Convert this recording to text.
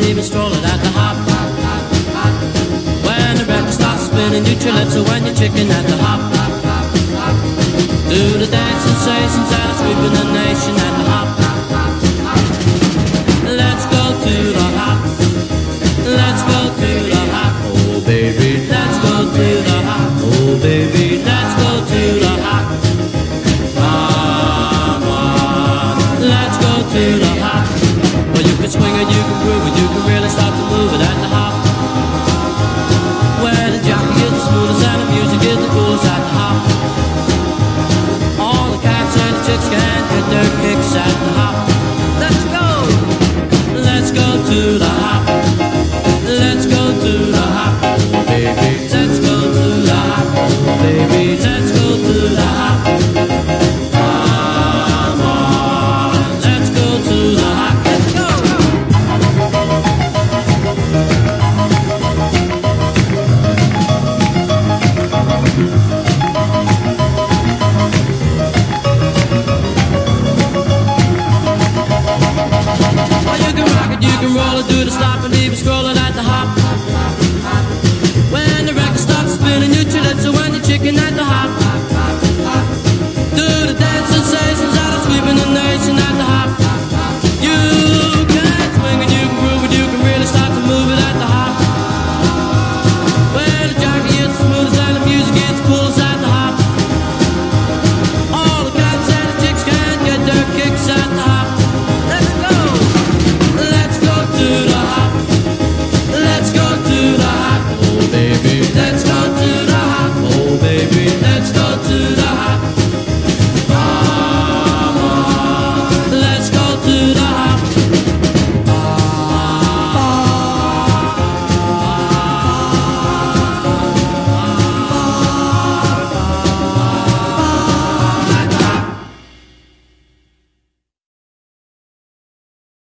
even strolling at the hop. When the record starts spinning, you your lips, or when you're chicken at the hop. Do the dance sensations that are sweeping the nation at the hop. Let's go to the hop. Let's go to the hop. Oh baby, let's go to the hop. Oh baby, let's go to the hop. Come on, let's go to the hop. Well, you can swing it, you can groove it, you can really start to move it at the hop. Where the jockey is the smoothest and the music is the coolest at the hop. All the cats and the chicks can get their kicks at the hop. Let's go to the hop.